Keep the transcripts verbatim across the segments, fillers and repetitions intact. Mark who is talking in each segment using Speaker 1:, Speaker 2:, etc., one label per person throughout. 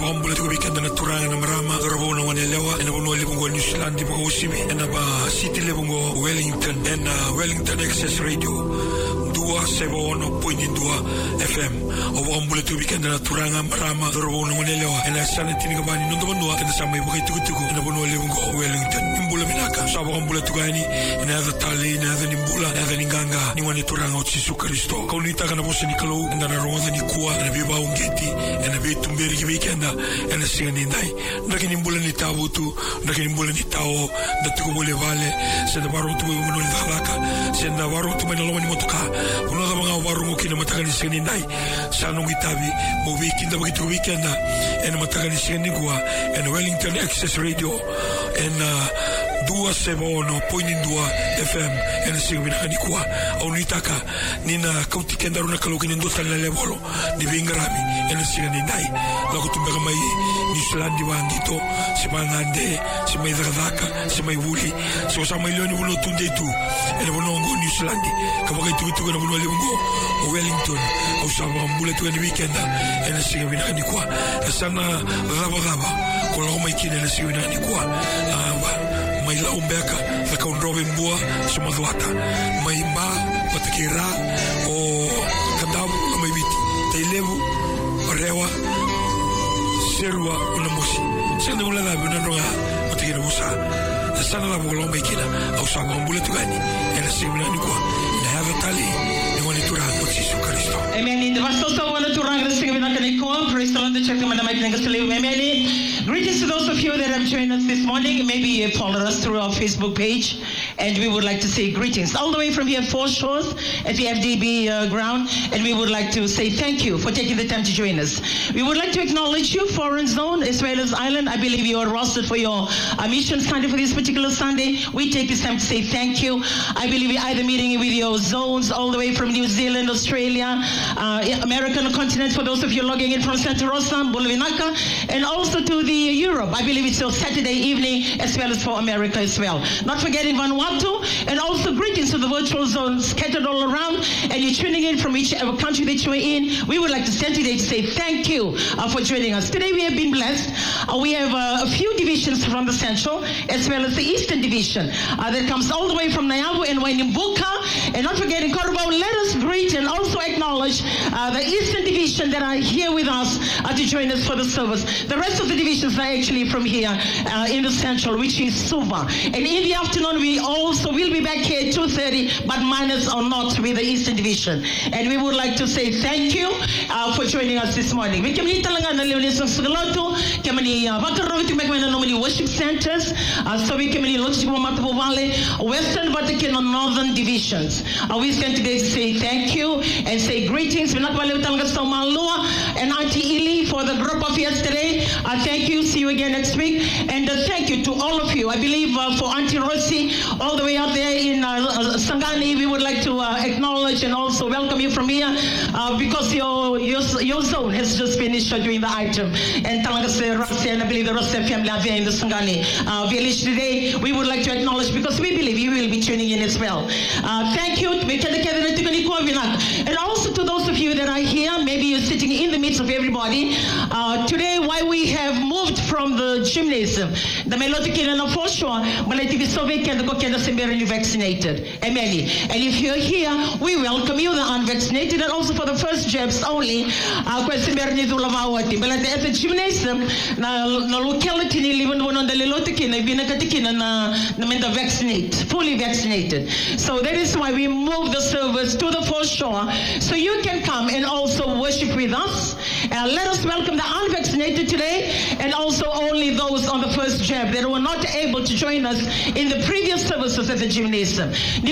Speaker 1: Sabambula to weekend na Turanga na Marama, Rabona Wanelewa, and Abono Libungo, New Zealand, Bogosibi, and Aba City Libungo, Wellington, and uh, Wellington Access Radio, Dua Sebono, Point in Dua F M, of Ambula to weekend na Turanga Marama, Rabona Wanelewa, and I started Tinigabani, Nundamanua, and the Samay Bokituku, and Abono Libungo, Wellington, Imbula Minaka, Sabambula to Gani, and other Tali, and other Nimbula, and other Ninganga, Niwani Turanga, Chisu Christo, Kaunita Kanabosanikalou, and then Arosa Nikua, and Viva Ungeti, and a bit to Berry weekend, and a singing night. Nakinimbula ni tao tu, nakinimbula ni tao, da tukumule vale, senda waro tu mwenye dhalaka, senda waro tu mwenye lomani motoka, unoza mga waro mukina mataka ni singing night, sanu ngitabi, mo weekend, da bagitu weekend, and mataka ni singing gua, and Wellington Access Radio, and uh, Dua Sebono, Point in Dua F M, and a singing Hanikua, Onitaka, Nina Kauti Kendaru Nakalukin and Dota Levolo, the Vingarami, and a singing night, Lakutumbagamai, New Zealand, Wangito, Simanande, Simay Zagazaka, Simay Wuli, so some million will not today too, and Bonongo, New Zealand, Kawaki to go to Wellington, or some bullet to the weekend, and a singing Hanikua, a Sana Rabagaba, Colomaikin and a singing Hanikua. May laumbeka sa kaunrowing buwa sa madwata. May ma, matakira, o kadabu na may biti. Tailevu, parewa, serwa, unamusi. Sana mula labi na nunga, matakira musa. Sana labi ko lang may kina, au sama ang bulat gani. E na siya minani ko, inahava tali, ni wani turang po Jesu Kristo.
Speaker 2: Amen. In the verse also, wani turang na siya minani ko, praise the Lord, the check naman na may pinagkasaliw. Amen. Greetings to those of you that have joined us this morning. Maybe you have followed us through our Facebook page, and we would like to say greetings all the way from here, Four Shores, at the F D B uh, ground, and we would like to say thank you for taking the time to join us. We would like to acknowledge you, Foreign Zone, as well as Island. I believe you are rostered for your uh, mission Sunday for this particular Sunday. We take this time to say thank you. I believe you're either meeting with your zones all the way from New Zealand, Australia, uh, American continent, for those of you logging in from Santa Rosa, Bulavinaka, and also to the Europe. I believe it's your Saturday evening, as well as for America as well. Not forgetting Vanuatu, and also greetings to the virtual zones scattered all around, and you're tuning in from whichever country that you're in. We would like to stand today to say thank you uh, for joining us. Today we have been blessed. Uh, we have uh, a few divisions from the Central, as well as the Eastern Division, uh, that comes all the way from Naiabu and Wainimbuka, and not forgetting Korobao. Let us greet and also acknowledge uh, the Eastern Division that are here with us uh, to join us for the service. The rest of the divisions are actually from here uh, in the Central, which is Suva. And in the afternoon, we also will be back here at two thirty, but minus or not with the Eastern Division. And we would like to say thank you uh, for joining us this morning. We can talanga na leonis ng Sugaloto, kami Vakarovi to make many worship centers, uh, so we can many lots of Matapo Valley, Western Vatican and Northern divisions. Uh, we stand today to say thank you and say greetings. We're not talanga Somalua and Auntie Ili for the group of yesterday. Uh, thank you. See you again next week. And uh, thank you to all of you. I believe uh, for Auntie Rossi, all the way out there in uh, uh, Sangani, we would like to uh, acknowledge and also welcome you from here uh, because your, your your zone has just finished uh, doing the item. And talaga si Rossi, and I believe the Rossi family are there in the Sangani uh, village today. We would like to acknowledge because we believe you will be tuning in as well. Uh, thank you. And also to those of you that are here, maybe you're sitting in the midst of everybody. Uh, today, why we have moved from the gymnasium, the Melodikin and for sure, but I think it's so vacant, the Kokenda Simberi vaccinated. Amen. And if you're here, we welcome you, the unvaccinated, and also for the first jabs only. Uh, but at the gymnasium, the locality, even one on the Lelotikin, I've been a Katikin and the vaccinate, fully vaccinated. So that is why we moved the service to the foreshore, so you can come and also worship with us. Uh, let us welcome the unvaccinated today, and also only those on the first jab that were not able to join us in the previous services at the gymnasium.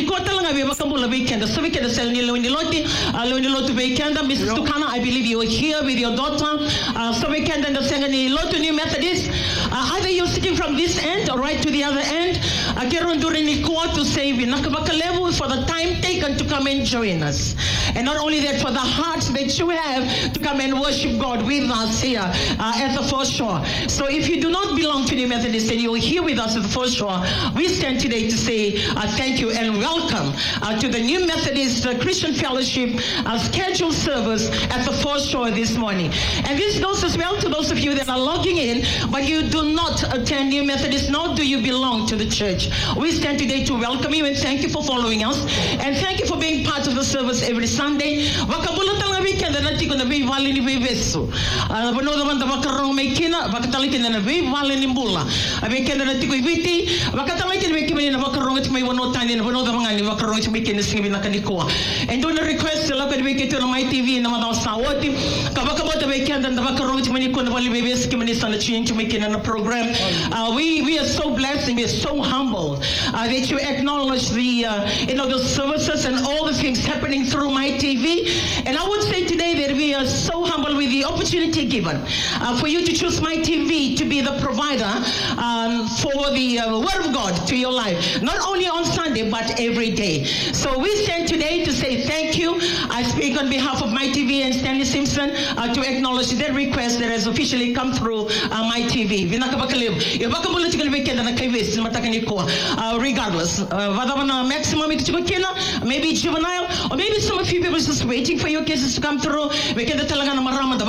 Speaker 2: Missus Tukana, I believe you are here with your daughter. Uh, so we can understand any Lotu New Methodist. Uh, either you're sitting from this end or right to the other end. I can during the court to say we level for the time taken to come and join us. And not only that, for the heart that you have to come and worship God with us here uh, at the Foreshore. So if you do not belong to the Methodist and you're here with us at the Foreshore, we stand today to say uh, thank you and welcome uh, to the New Methodist uh, Christian Fellowship uh, scheduled service at the Foreshore this morning. And this goes as well to those of you that are logging in, but you do not attend New Methodist, nor do you belong to the church. We stand today to welcome you and thank you for following us, and thank you for being part of the service every Sunday. Wakabulatan nga weekend na tiko na be vale ni bebeso. Bano naman da makarong may kina, bakatalikin na be vale ni bula. Weekend na tiko ibiti, bakatalikin may kimani na makarong at may wanotan ni bano da mga ni makarong at may kinasingin na kanikuha. And do na request sila kad weekend to na my T V na mga sawati. Kabakabota weekend na makarong at may kuna vale bebes kimani sa na change may kina na program. Uh, we we are so blessed and we are so humble uh, that you acknowledge the uh, you know the services and all the things happening through my T V. And I would say today that we are so humble with the opportunity given uh, for you to choose my T V to be the provider um, for the uh, Word of God to your life, not only on Sunday but every day. So we stand today to say thank you. I speak on behalf of my T V and Stanley Simpson uh, to acknowledge that request that has officially come through uh, my T V. Uh, regardless, uh, maximum maybe juvenile, or maybe some of you people just waiting for your cases to come through. We can tell I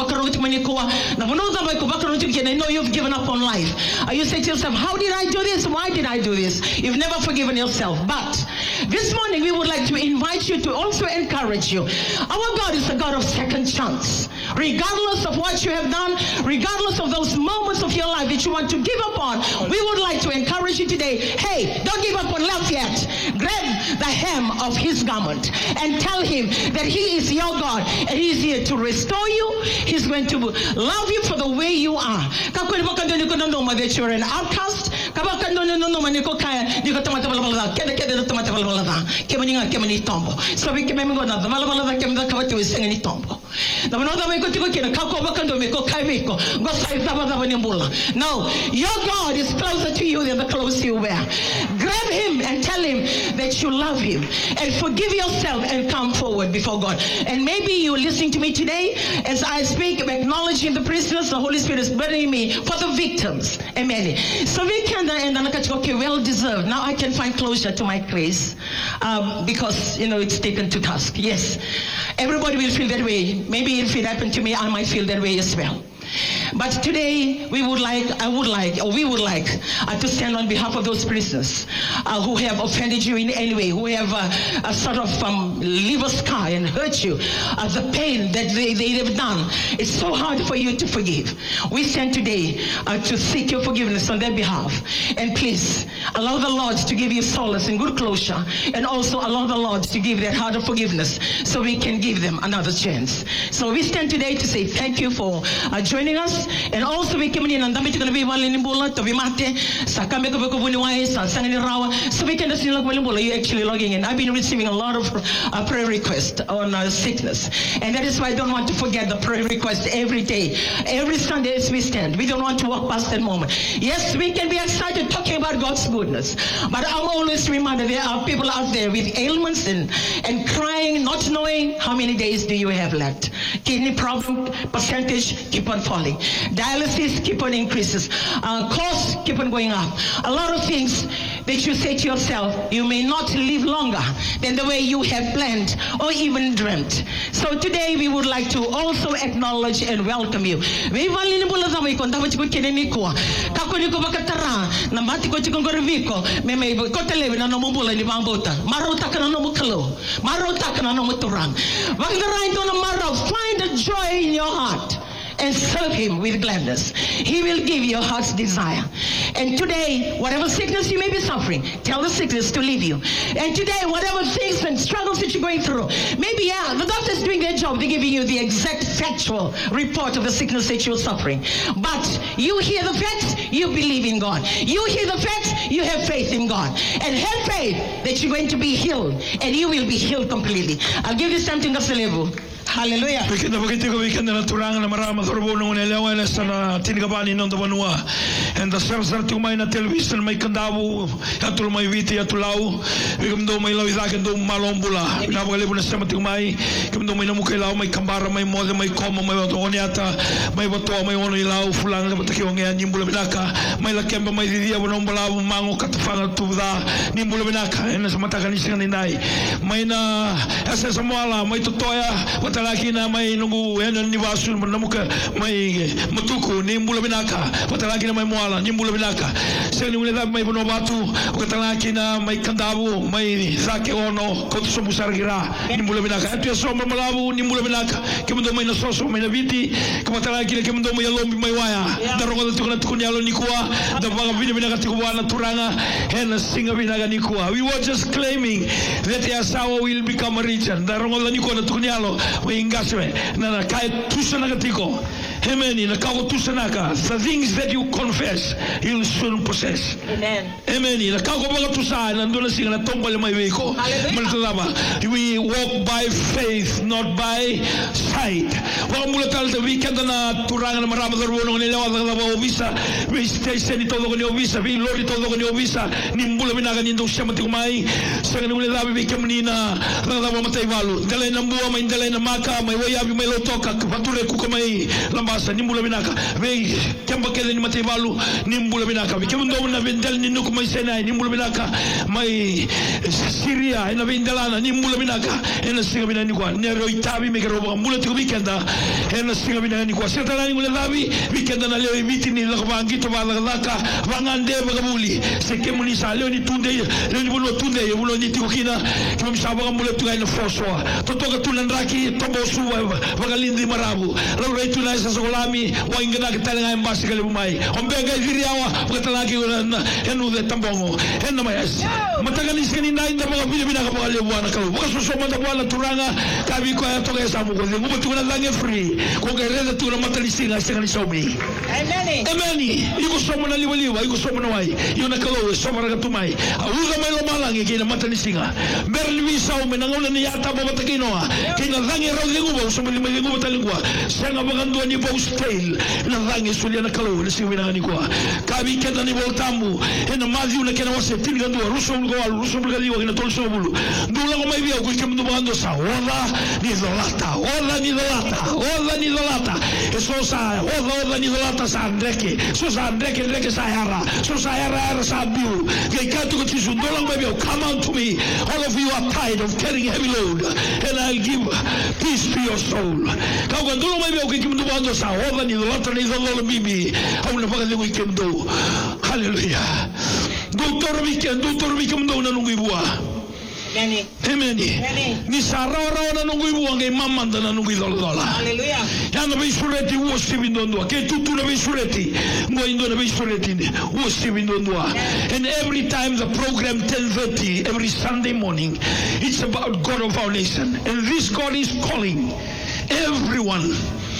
Speaker 2: know you've given up on life. Uh, you say to yourself, how did I do this? Why did I do this? You've never forgiven yourself. But this morning we would like to invite you to also encourage you. Our God is a God of second chance. Regardless of what you have done, regardless of those moments of your life that you want to give up on, we would like to encourage you today. Hey, don't give up on love yet. Grab the hem of his garment and tell him that he is your God and he is here to restore you. He's going to love you for the way you are. That you're an outcast. So we can remember no, your God is closer to you than the clothes you wear. Grab him and tell him that you love him and forgive yourself and come forward before God. And maybe you're listening to me today as I speak, I'm acknowledging the prisoners. The Holy Spirit is burdening me for the victims. Amen. So we can and okay, well deserved. Now I can find closure to my case um, because you know it's taken to task. Yes, everybody will feel that way. Maybe if it happened to me, I might feel that way as well. But today we would like, I would like, or we would like uh, to stand on behalf of those prisoners uh, who have offended you in any way, who have uh, a sort of um, leave a scar and hurt you. Uh, the pain that they, they have done, it's so hard for you to forgive. We stand today uh, to seek your forgiveness on their behalf. And please allow the Lord to give you solace and good closure, and also allow the Lord to give that heart of forgiveness so we can give them another chance. So we stand today to say thank you for uh, joining us. And also we came in and damit gonna be one in Bula to be mate, Sakame Sanganirawa, so we can see you actually logging in. I've been receiving a lot of uh, prayer requests on uh, sickness. And that is why I don't want to forget the prayer request every day. Every Sunday as we stand. We don't want to walk past that moment. Yes, we can be excited talking about God's goodness. But I'm always reminded there are people out there with ailments and, and crying, not knowing how many days do you have left. Kidney problem percentage keep on falling. Dialysis keep on increases. Uh, costs keep on going up. A lot of things that you say to yourself, you may not live longer than the way you have planned or even dreamt. So today we would like to also acknowledge and welcome you. Find a joy in your heart and serve him with gladness. He will give your heart's desire. And today, whatever sickness you may be suffering, tell the sickness to leave you. And today, whatever things and struggles that you're going through, maybe, yeah, the doctor's doing their job. They're giving you the exact factual report of the sickness that you're suffering. But you hear the facts, you believe in God. You hear the facts, you have faith in God. And have faith that you're going to be healed, and you will be healed completely. I'll give this time to Ngaselevu. Hallelujah.
Speaker 1: Weekend na bakit ko weekend na turangan na marama karbo nung nelewa na sa na tinigabani nung tabanua. And the sir sir tumay na television may kandawo atul may viti atulaw. Bigam do may lawidakan do malombula. Napakalibo na sa matumay. Bigam do may namukailaw may kambara may mode may koma may watoniata may wato may ono ilaw fulang na bataki wang yan nimbula binaka may lakemba may didia wanong balaw mango katufanga tuda nimbula binaka. And sa mata kanisa kaninday may na asa sa muala may tutoya watalaki na may nungu yan ni wasul namuka may matuko nimbula binaka watalaki na may muala nimbula binaka sa ni mulada may bonobatu watalaki na may kandabo may zake ono kotu so busar gira nimbula binaka atu so malabu nimbula binaka kemundo may nasoso may nabiti kawatalaki na kemundo may lombi may waya darongo tu kana tukunya lo nikua da baga bini binaka tikuwa na turanga hen singa binaka nikua. We were just claiming that Yasawa will become a region. Darongo la nikua na tukunya lo we ingaswe na na kai tusana katiko Amen. Nakaw tusanaka. The things that you confess, you'll soon possess.
Speaker 2: Amen.
Speaker 1: Amen. Nakaw ko baga tusa nandun na sila na tombal may wiko. Hallelujah. We walk by faith, not by sight. Wala mula tal the weekend na turangan na marama darwono nila wala na obisa. We station ito do ko ni obisa, we lord ito do ko ni obisa. Nimbula binaga nindo siya matikumay. Sa kanila labi we kamnina na na matay walu. Dalay na buwa may dalay na maka may wayabi may lotoka pature ku kamay lambasa nimbula binaka. We kamba kele ni matay walu nimbula binaka. We kemundo na vendel ni nuku may senay nimbula binaka. May Syria ina vendalana nimbula binaka. Ena singa binani kwa nero itabi me kero mula tu weekenda. Ena singa binani kwa setala ni mula labi weekenda na leo ibiti ni lakbangi to bala laka wangande bagabuli. Seke muni sa leo ni tunde leo ni bulo tunde bulo ni tikukina kama msaba mula tu ina foswa. Totoka tulandraki tombo suwa bagalindi marabu. Lalu itu na sa solami wa ingana kitala ngai mbasi kale bumai. Ombega hiriawa katalaki na enu de tambongo. Ena mayas. Matagani skani na inda bagabili binaka bagale bwana kalu. Bakaso manda bwana turanga kabi ko ya toka samu ko ngubu tuna lange free ko gereza tuna matalisinga sekali somi.
Speaker 2: Amen.
Speaker 1: Amen. Iko somo na liwaliwa iko somo na wai. Yuna kalo somo ra tumai. Uga mai lo malange kina matalisinga. Berli sao menangona ni yata baba takinoa. Kina lange ro ngubu somo ni mai ngubu talingwa. Sanga bagando ni bo style. Na lange sulia na kalo ni siwi na ni kwa. Kabi kenda ni voltamu. Ena mazi una kena wase tinga ndo ruso ngo alu ruso bugaliwa kina tolso bulu. Ndula ngo mai bia ko kemndo bagando sa. Ola ni dolata. Ola ni dolata. Ola ni dolata. Eso sa ola ola ni dolata sa andreke. So sa andreke andreke sa hara. So sa hara hara sa biu. Ke katu ko tisu ndola ngo mai bia come unto me. All of you are tired of carrying heavy load and I'll give peace to your soul. Kau kan ndola mai bia ko kemndo bagando sa. Ola ni dolata ni dolala bibi. Au na pagale ko kemndo. Hallelujah. Doutor weekend, doutor weekend ndo na nungu ibua.
Speaker 2: Amen.
Speaker 1: Amen. Ni sarara na nungu ibua ngai mamanda na nungu idola.
Speaker 2: Hallelujah.
Speaker 1: Yana be sureti wo sibindondwa. Ke tutu na be sureti. Ngo indo na be sureti ne. Wo sibindondwa. And every time the program ten thirty every Sunday morning it's about God of our nation. And this God is calling everyone.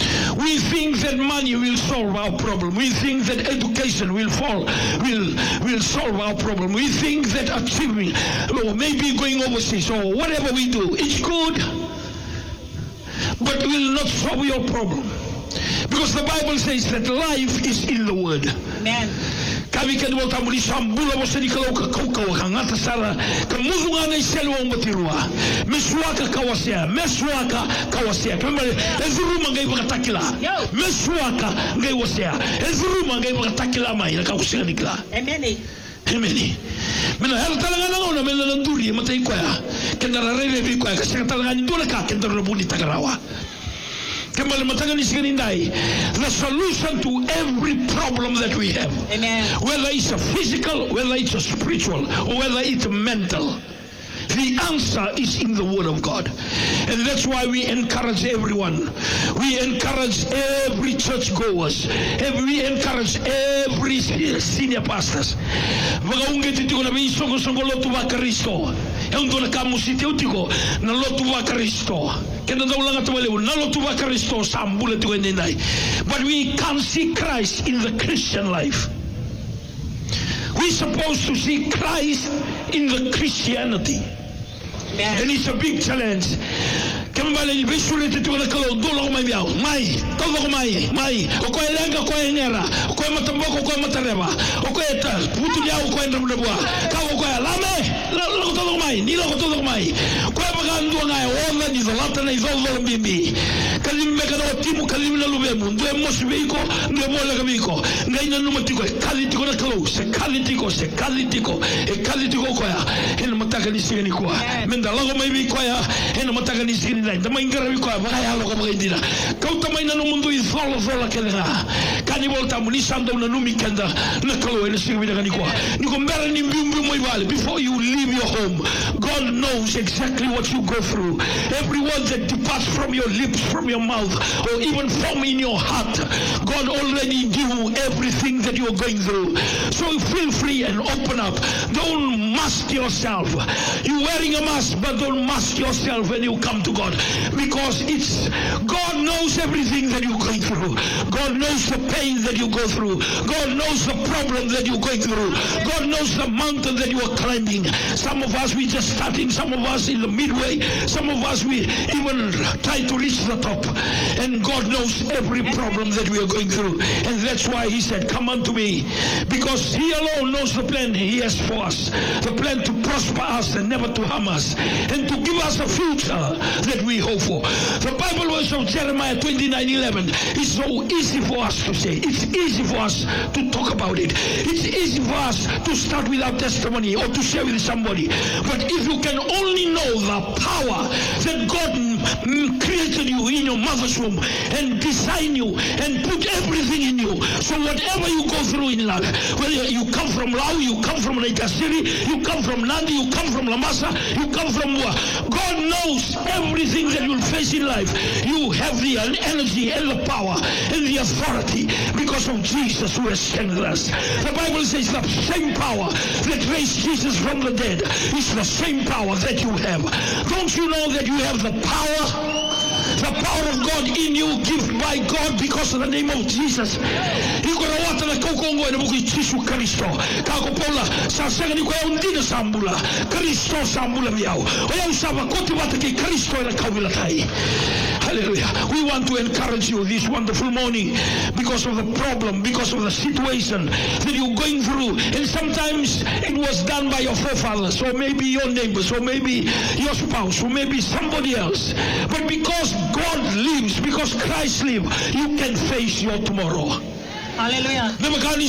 Speaker 1: We think that money will solve our problem. We think that education will fall, will will solve our problem. We think that achieving, or maybe going overseas, or whatever we do, it's good, but will not solve your problem. Because the Bible says that life is in the Word.
Speaker 2: Amen.
Speaker 1: Kami kan wal tamuli sambula mo sa dikalaw ka kaukaw hangata sara kamuzunga na iselwa umatirwa meswaka kawasya meswaka kawasya kamali ezuruma ngai bakatakila meswaka ngai wasya ezuruma ngai bakatakila mai na kakusika dikla.
Speaker 2: Amen.
Speaker 1: Amen. Mena hal talanga na ona mena nduri matai kwa kendara rebe bi kwa kasi talanga ndula ka kendara buni tagarawa. The solution to every problem that we have,
Speaker 2: amen,
Speaker 1: whether it's a physical, whether it's a spiritual, or whether it's a mental, the answer is in the Word of God. And that's why we encourage everyone. We encourage every church goers. We encourage every senior pastors. Endo na kamusite utiko na lotu wa Kristo. Kenda daulanga tuwelewu na lotu wa Kristo sambule tuwende nai. But we can't see Christ in the Christian life. We're supposed to see Christ in the Christianity.
Speaker 2: Amen.
Speaker 1: And it's a big challenge. Kembali ni besure te tuwa kalau dolo ko mai biao. Mai, todo ko mai, mai. O ko elenga ko engera, o ko matamboko ko matareba. O ko eta putu dia o ko endra bua. Ka o ko lame, lo todo ko mai, ni lo todo ko mai. Ko ba ndu ngai ona ni zolata na izolo bimbi. Kalim me kana timu kalim na lubemu, ndu mosbiko, ndu mola kabiko. Ngai na numatiko, kali tiko na kalau, se kali tiko, se kali tiko, e kali tiko ko ya. Hen mataka ni sigani ko. Menda lago mai bi ko ya, hen mataka ni sigani lai. Dama ingara bi ko ya, ba ya lo ko ba dira. Kau tamai na no mundo izolo zola kelenga. Kani volta muni sando na numi kenda na kalau ene sigani na ko. Ni ko mbera ni mbumbu moi vale. Before you leave your home, God knows exactly what you go through. Every word that departs from your lips, from your mouth, or even from in your heart, God already knew everything that you're going through. So feel free and open up. Don't mask yourself. You're wearing a mask, but don't mask yourself when you come to God, because it's God knows everything that you're going through. God knows the pain that you go through. God knows the problem that you're going through. God knows the mountain that you are climbing. Some of us we just starting, some of us in the midway, some of us we even try to reach the top. And God knows every problem that we are going through. And that's why he said, come unto me, because he alone knows the plan he has for us. The plan to prosper us and never to harm us, and to give us a future that we hope for. The Bible verse of Jeremiah twenty-nine eleven is so easy for us to say. It's easy for us to talk about it. It's easy for us to start with our testimony or to share with somebody. But if you can only know the power that God created you in your mother's womb and designed you and put everything in you, so whatever you go through in life, whether you come from Laos, you come from Naikasiri, you come from Nandi, you come from Lamasa, you come from Mua, God knows everything that you'll face in life. You have the energy and the power and the authority because of Jesus who has strengthened us. The Bible says the same power that raised Jesus from the dead is the same power that you have. Don't you know that you have the power? The power of God in you, given by God because of the name of Jesus. Ikora wata na kaukongo na buku Yesu Kristo. Kako Paula sa sanga ni ko undina sambula. Kristo sambula miao. Oya usaba koti wata ki Kristo na kaubila tai. Hallelujah. We want to encourage you this wonderful morning because of the problem, because of the situation that you're going through. And sometimes it was done by your forefathers, or maybe your neighbors, or maybe your spouse, or maybe somebody else. But because God lives, because Christ lives, you can face your tomorrow.
Speaker 2: Hallelujah.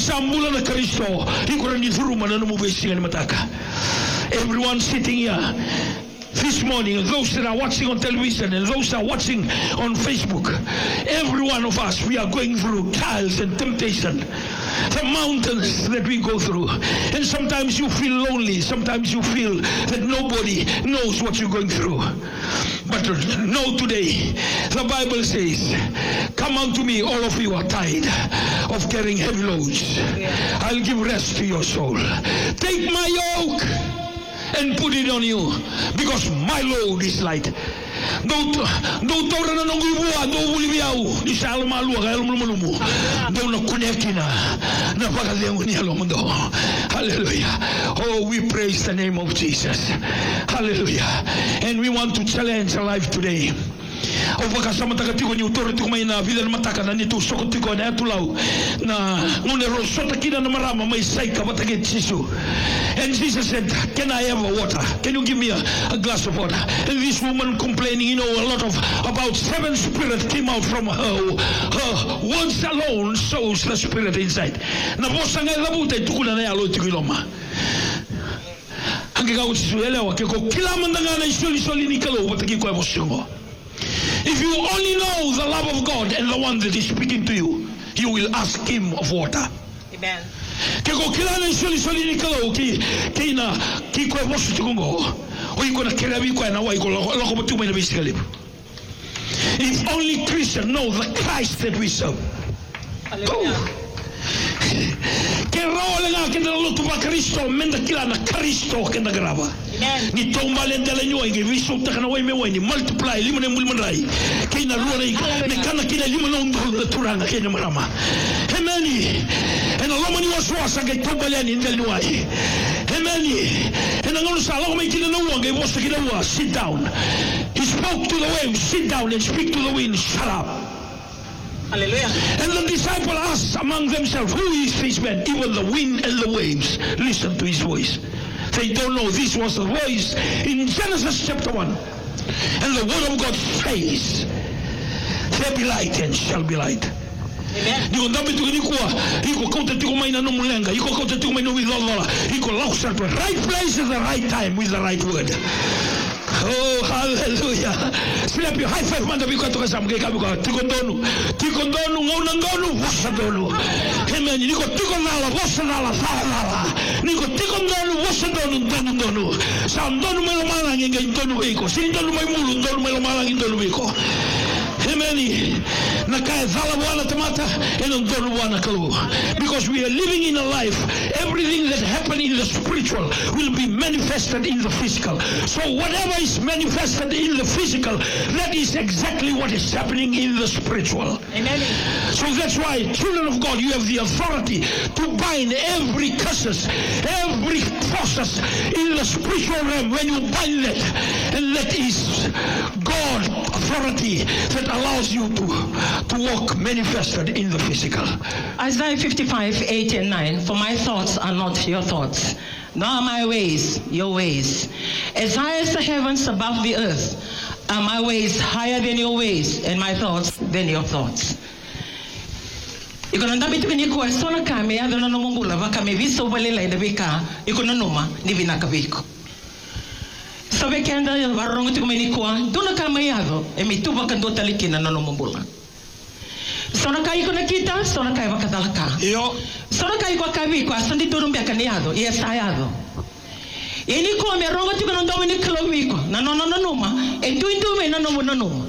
Speaker 1: Everyone sitting here this morning, those that are watching on television and those that are watching on Facebook, every one of us, we are going through trials and temptation, the mountains that we go through. And sometimes you feel lonely, sometimes you feel that nobody knows what you're going through. But know today, the Bible says, come unto me, all of you are tired of carrying heavy loads. I'll give rest to your soul. Take my yoke and put it on you, because my load is light. Do do tora na nongu bua do bulibiau di salma lu ga lumu lumu do na kunekina na pagalengu ni alomundo. Hallelujah. Oh, we praise the name of Jesus. Hallelujah. And we want to challenge our life today. O pakasama takatiko ni utoro tiko mai na vida mataka na nitu sokotiko na tulau na ngone rosota kina na marama mai saika batake Jesu. And Jesus said, can I have a water? Can you give me a, a glass of water? And this woman complaining, you know, a lot of, about seven spirits came out from her. Her words alone shows the spirit inside. Na bosa ngai labuta tukuna na yalo tikiloma. Hangika utsisuelewa kiko kila mandangana isoli soli nikalo bataki kwa bosingo. If you only know the love of God and the one that is speaking to you, you will ask him of water.
Speaker 2: Amen.
Speaker 1: Kiko kilana soli soli nikalo ki kina ki kwa bosu tikungo. Oyi kona kerabi kwa na wai kola loko batuma ina bisikali. If only Christians know the Christ that we serve. Hallelujah. Che role nga che dello tuo Cristo menda kilana Cristo che da grava. Ni tomba le delle noi che vi sotto che noi me vuoi ni multiply limone mulmanrai. Che na ruona ne kana che limone non do turanga che ne marama. Amen. E non lo mani waswasa che tomba le ni delle noi. Amen. E non lo sa lo come che non vuoi che vostro che non sit down. His
Speaker 3: spoke to the waves, sit down and speak to the wind, shut up.
Speaker 2: Hallelujah.
Speaker 3: And the disciples asked among themselves, who is this man? Even the wind and the waves listen to his voice. They don't know this was the voice in Genesis chapter one. And the word of God says, there be light and shall be light. Iko ndambi tukikuwa, iko kauta tukumaina no mulenga, iko kauta tukumaina with Allah, iko lausa to right place at the right time with the right word. Oh, hallelujah. Slap your high five man biko to kasam ke kabuka. Tikondonu, tikondonu ngona ngonu wasadonu. Amen. Niko tikondala wasadala salala. Niko tikondonu wasadonu donu donu. Sandonu melo malang nge donu biko. Sindonu mai mulu donu melo malang donu biko. Amen. Nakaya zalawana tamata and donu kalu. Because we are living in a life, everything that happened in the spiritual will be manifested in the physical. So whatever is manifested in the physical, that is exactly what is happening in the spiritual.
Speaker 2: Amen.
Speaker 3: So that's why, children of God, you have the authority to bind every curses, every forces in the spiritual realm. When you bind that, and that is God authority that allows you to, to walk manifested in the physical.
Speaker 2: Isaiah fifty-five, eight and nine. For my thoughts are not your thoughts, nor are my ways your ways. As high as the heavens above the earth are my ways higher than your ways, and my thoughts than your thoughts. Iko nanda bitu ni kwa sona kame ya dona no mungula vaka me viso balela ida bika iko na noma ni vinaka biko. Sabe que anda varrongo tu kumeni kwa dona kame ya do e mi tu vaka ndo talikina no mungula. Sona kai ko nakita, sona kai vaka talaka.
Speaker 3: Yo.
Speaker 2: Sona kai kwa kavi kwa sandi turun bia kaniado, yes ayado. Ini ko me rongo tu kono ndo ni kilomiko. Na no no no noma. E tu tu me na no no noma.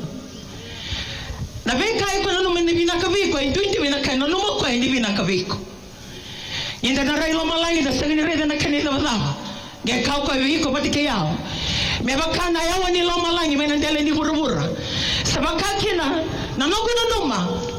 Speaker 2: Na vem kai ko no me ni vinaka biko, e tu tu me na kai no no ko e ni vinaka biko. Inda na rai lo malai da sangini re na kani da baba. Ge kau ko biko pati ke yao. Me bakana ya wani lo malai me na dele ni burubura. Sabaka kina na no no noma.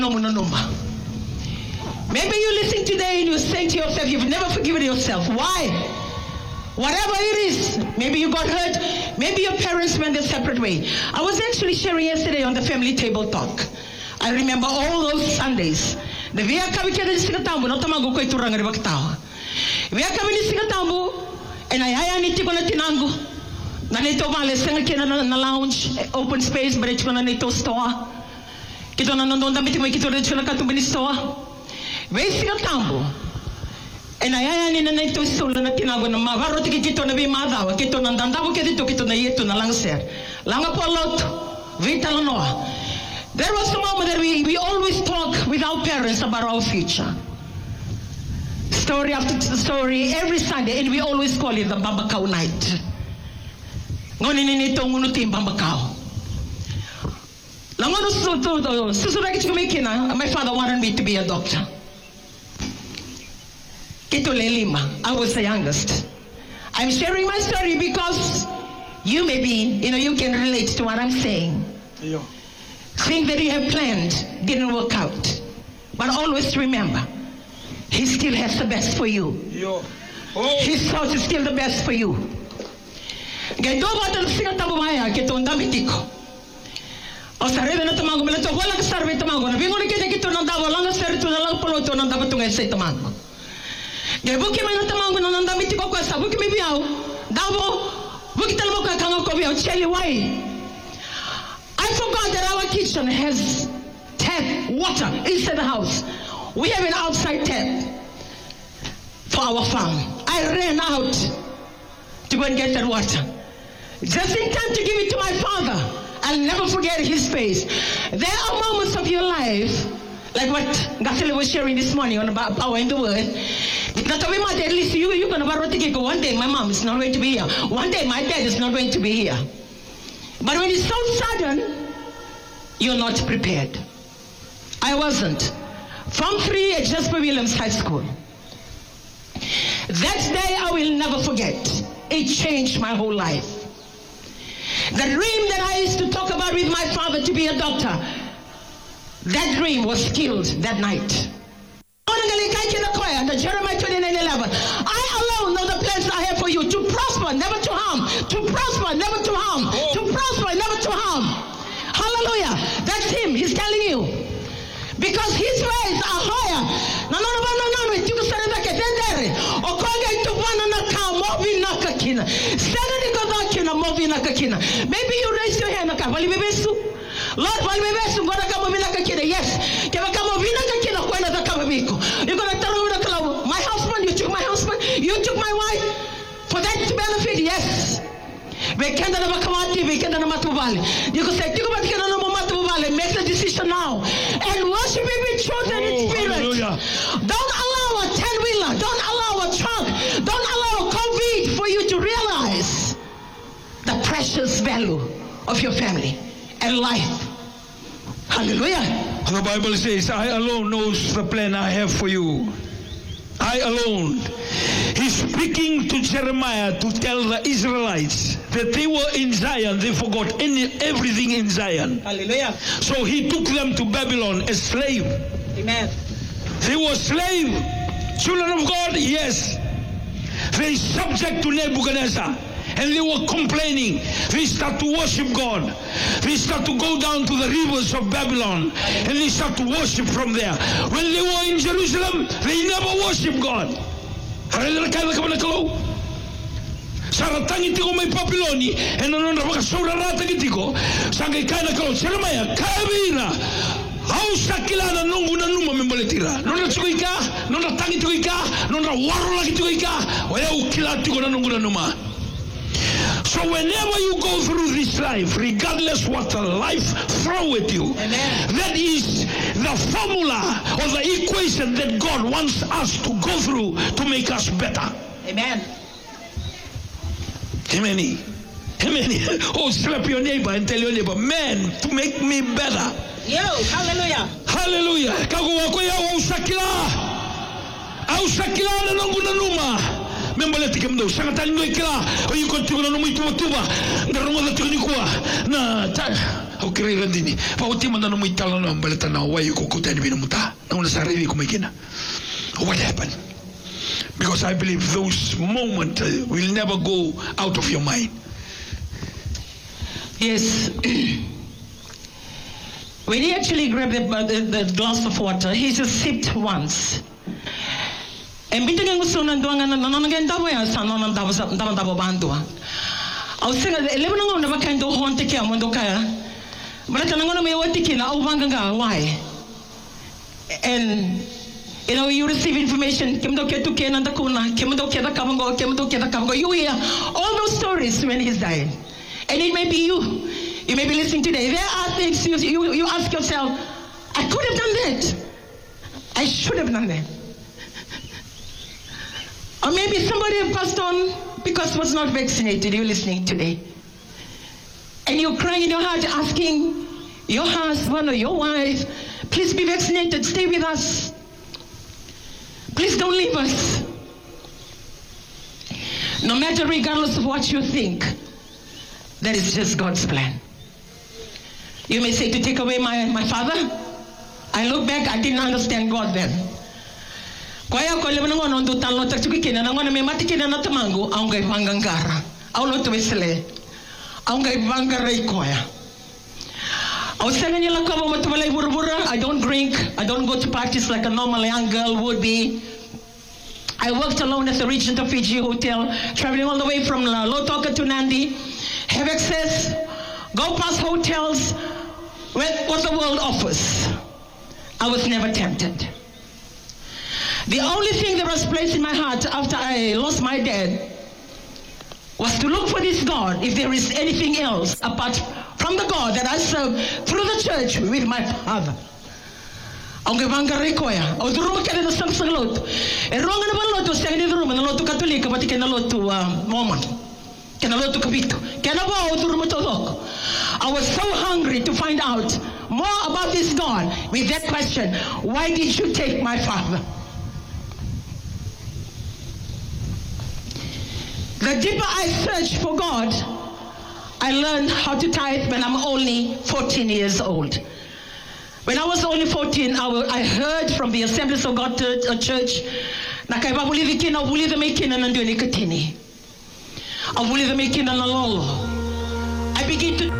Speaker 2: Maybe you listen today and you say to yourself, you've never forgiven yourself. Why? Whatever it is, maybe you got hurt, maybe your parents went a separate way. I was actually sharing yesterday on the family table talk. I remember all those Sundays. The via kabike de singatambu no tamago ko ituranga de baktawa. Via kabini singatambu and I haya ni tiko na tinango. Na nito male senga kena na lounge, open space, but it's gonna nito store. Kito na nandun damit mo kito rin sila katumbini stoa. Wesi ka tambo. E na yaya ni na ito sula na tinago na mavaro tiki kito na bimadawa. Kito na dandawo kito kito na yeto na langser. Langa po lot. Vita la noa. There was a moment that we, we always talk with our parents about our future. Story after story every Sunday, and we always call it the Bambakao night. Ngoni ni nito ngunuti Bambakao. My father wanted me to be a doctor. I was the youngest. I'm sharing my story because you may be, you know, you can relate to what I'm saying. Yeah. Things that you have planned didn't work out. But always remember, he still has the best for you. Yeah. Oh. His thoughts is still the best for you. O sarebe na tamago mela to wala ka sarbe tamago na bingo ni kete kito nang dawa lang sa rito na lang poloto nang dapat tungay sa tamago. Ge buki may na tamago na nang damit ko kwa sa buki may biaw. Dawo buki talmo ka kanga ko biaw cheli why? I forgot that our kitchen has tap water inside the house. We have an outside tap for our farm. I ran out to go and get that water. Just in time to give it to my father. I'll never forget his face. There are moments of your life, like what Gasele was sharing this morning on about power in the word. At least you, you're going to go. One day my mom is not going to be here. One day my dad is not going to be here. But when it's so sudden, you're not prepared. I wasn't. From three at Jasper Williams High School. That day I will never forget. It changed my whole life. The dream that I used to talk about with my father to be a doctor, that dream was killed that night. The Jeremiah twenty-nine eleven. I alone know the plans I have for you, to prosper, never to harm, to prosper, never to harm, to prosper. houseboy, never to harm. Hallelujah. That's him. He's telling you. Because his ways are higher. No, no, no, no, no, no. You can say that again. Okonga itu wana na ka movi na kakina. Sana ni kodakina movi na kakina. Maybe you raise your hand. Wali bebesu. Lord, wali bebesu. Ngoda ka movi na kakina. Yes. Kaya ka movi na kakina kwenda za kama biko. You gonna tell me that my husband, you took my husband, you took my wife. For that to benefit, yes. We can't have a commodity, we can't have a matubali. You can say, make the decision now. And worship him in truth and in spirit. Hallelujah. Don't allow a ten-wheeler, don't allow a truck, don't allow a COVID for you to realize the precious value of your family and life. Hallelujah.
Speaker 3: The Bible says, I alone knows the plan I have for you. I alone. He's speaking to Jeremiah to tell the Israelites that they were in Zion. They forgot any, everything in Zion.
Speaker 2: Hallelujah.
Speaker 3: So he took them to Babylon as slave.
Speaker 2: Amen.
Speaker 3: They were slave. Children of God, yes. They subject to Nebuchadnezzar. And they were complaining. They start to worship God. They start to go down to the rivers of Babylon. And they start to worship from there. When they were in Jerusalem, they never worshiped God. Saratangi tiko may Papiloni, and another Vakasura Ratagitico, Sangai Kana Kalo, Jeremiah, Kavina, Hausa Kilana Nunguna Numa Memboletira, Nona Tuika, Nona Tangi Tuika, Nona Warlaki Tuika, where you kill out Tukuna Nunguna Numa. So whenever you go through this life, regardless what the life throw at you, amen, that is the formula or the equation that God wants us to go through to make us better.
Speaker 2: Amen.
Speaker 3: Amen. Amen. Oh, slap your neighbor and tell your neighbor, man, to make me better.
Speaker 2: Yo, hallelujah.
Speaker 3: Hallelujah. Kaguwa ko ya usakila. Ausakila na nunguna numa. Membaleti kemdo sangatali no ikila o yiko tuwa no muito tuba ngarongo da tunikua na ta o kire rendini pa o tima no muito talo no baleta na wa yiko ko tani bino muta na una sarili ko mekina. What happened? Because I believe those moments uh, will never go out of your mind.
Speaker 2: Yes. When he actually grabbed the, the, the glass of water, he just sipped once. And bitte ging so nan doanga nan nan gen dabo ya san nan dabo dabo dabo bandua. Au singa eleven ngo na bakando honte kia mondo kaya. But tan ngo na me wati kina au banganga why? And you know you receive information kemdo ke tu ke nan da kuna kemdo ke da kamango kemdo ke da kamango. You hear all those stories when he's dying. And it may be you. You may be listening today. There are things you you, you ask yourself, I could have done that. I should have done that. Or maybe somebody passed on because was not vaccinated. You're listening today. And you're crying in your heart asking your husband or your wife, please be vaccinated, stay with us. Please don't leave us. No matter, regardless of what you think, that is just God's plan. You may say, to take away my, my father? I look back, I didn't understand God then. Kaya ko leben ngono ndo tan lo tercuki kena ngono me mati kena na tamango au ngai vangangara au lo to vesele au ngai vangarai koya au sanga ni la ko mo to malai burbura. I don't drink, I don't go to parties like a normal young girl would be. I worked alone at the Regent of Fiji Hotel, traveling all the way from Lotoka to Nandi, have access, go past hotels with what the world offers. I was never tempted. The only thing that was placed in my heart after I lost my dad was to look for this God, if there is anything else apart from the God that I serve through the church with my father. Ang gawanga rekoya, o duro ka na sang sang lot. E ronga na ba lot sa ni duro na lot Katolik pati kana lot Mormon. Kana lot Kapito. Kana ba o duro mo tolok. I was so hungry to find out more about this God with that question, why did you take my father? The deeper I searched for God, I learned how to tithe when I'm only fourteen years old. When I was only fourteen, I, w- I heard from the Assemblies of God Church, na kay babuli dikina buli the making and ando ni katini. Abuli the making and lolo. I began to